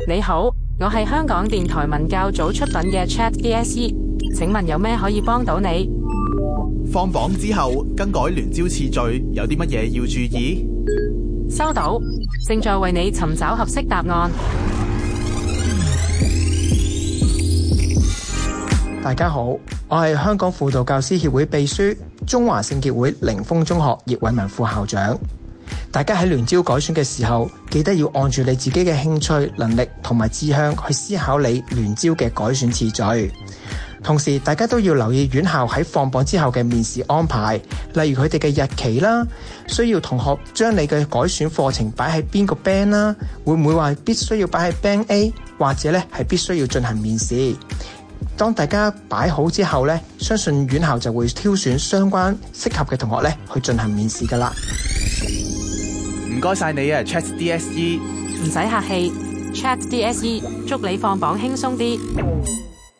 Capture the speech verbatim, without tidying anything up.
你好，我係香港電台文教組出品嘅 Chat D S E， 請問有咩可以幫到你？ 放榜之後更改聯招次序，有啲乜嘢要注意？ 收到，正在為你尋找合適答案。 大家好，我係香港輔導教師協會秘書、中華聖潔會靈峰中學葉偉文副校長。大家喺聯招改選嘅時候，記得要按住你自己嘅興趣、能力同埋志向去思考你聯招嘅改選次序。同時，大家都要留意院校喺放榜之後嘅面試安排，例如佢哋嘅日期啦，需要同學將你嘅改選課程擺喺邊個 band 啦，會唔會話必須要擺喺 band A， 或者咧係必須要進行面試。當大家擺好之後咧，相信院校就會挑選相關適合嘅同學咧去進行面試噶啦。 唔該晒你啊 Chat D S E， 唔使客氣 ，Chat D S E， 祝你放榜輕鬆啲。